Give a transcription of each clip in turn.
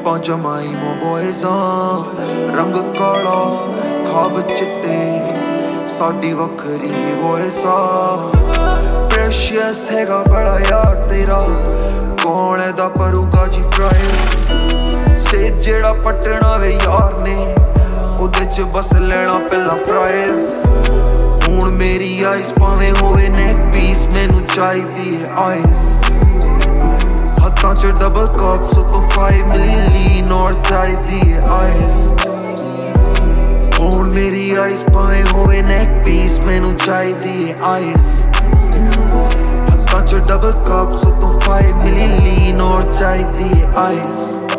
ਆਪਾਂ ਜਮਾਈ ਮੋ ਬੋਇਜ਼ਾਂ ਰੰਗ ਕਾਲਾ ਖਾਬ ਚਿੱਟੇ ਸਾਡੀ ਵੱਖਰੀ ਵੋਇਸਾ ਪ੍ਰੈਸ਼ੀਅਸ ਹੈਗਾ ਬੜਾ ਯਾਰ ਤੇਰਾ ਕੌਣ ਇਹਦਾ ਪਰੂਗਾ ਜੀ ਪ੍ਰਾਈਸ ਸੇ ਜਿਹੜਾ ਪਟਣਾ ਵੇ ਯਾਰ ਨੇ ਉਹਦੇ ਚ ਬਸ ਲੈਣਾ ਪਹਿਲਾਂ ਪ੍ਰਾਈਜ਼ ਹੁਣ ਮੇਰੀ ਆਈਸ ਭਾਵੇਂ ਹੋਵੇ ਨੈਕ ਪੀਸ ਮੈਨੂੰ ਚਾਹੀਦੀ ਹੈ ਆਈਸ ਹੱਥਾਂ ਚ ਡਬਲ ਕੱਪ ਸੋ ਤੋਂ 5 ਮਿਲੀ ਲੀਨ ਔਰ ਚਾਹੀਦੀ ਹੈ ਆਈਸ ਹੁਣ ਮੇਰੀ ਆਈਸ ਭਾਵੇਂ ਹੋਵੇ ਨੈਕ ਪੀਸ ਮੈਨੂੰ ਚਾਹੀਦੀ ਹੈ ਆਈਸ ਹੱਥਾਂ ਚ ਡਬਲ ਕੱਪ ਸੋ ਤੋਂ 5 ਮਿਲੀ ਲੀਨ ਔਰ ਚਾਹੀਦੀ ਹੈ ਆਈਸ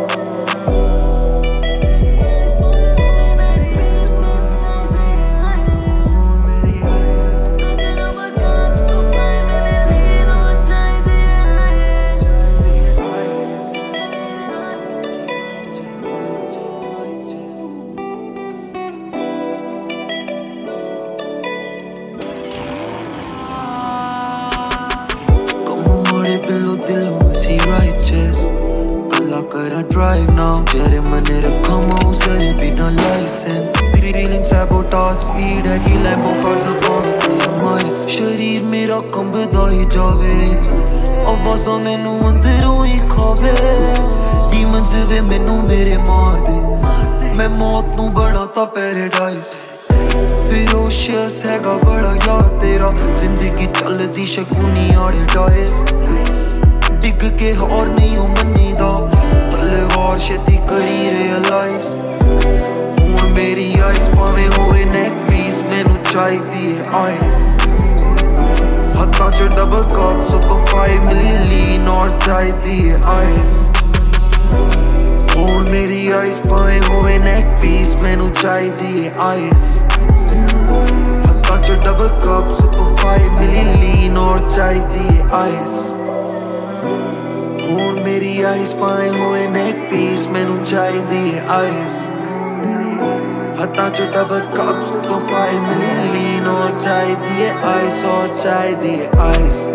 Below दिलों see righteous कला करा drive now तेरे मने रखा मौसर बिना license feeling sabotage speed है कि Lambo cars upon the शरीर मेरा कंबदा ही जावे आवाज़ां मैनू अंदरों ही खावे demons वे मैनू मेरे मार दे मैं मौत नू बनाता paradise ferocious हैगा बड़ा यार तेरा जिंदगी चलदी शकुनी आड़े डाइस डिग के और नहीं हो मनी दा तलवार छेती करी रियलाइज हुण मेरी आइस भावें होवे नेक पीस मैनू चाहीदी है आइस हत्थां च डबल कप सो तो 5 मिली लीन और चाहीदी है आइस हुण मेरी आइस भावें होवे नेक पीस मैनू चाहीदी है आइस हत्थां च डबल कप सो तो 5 मिली लीन और चाहीदी है आइस ਹੁਣ ਮੇਰੀ ਆਈਸ ਪਾਏ ਹੋਏ ਨੈਕ ਪੀਸ ਮੈਨੂੰ ਚਾਹੀਦੀ ਹੈ ਆਈਸ ਹੱਥਾਂ ਚ ਡਬਲ ਕੱਪਸ ਤੋਂ 5 ਮਿਲੀ ਲੀਨ ਔਰ ਚਾਹੀਦੀ ਹੈ ਆਈਸ ਔਰ ਚਾਹੀਦੀ ਹੈ ਆਈਸ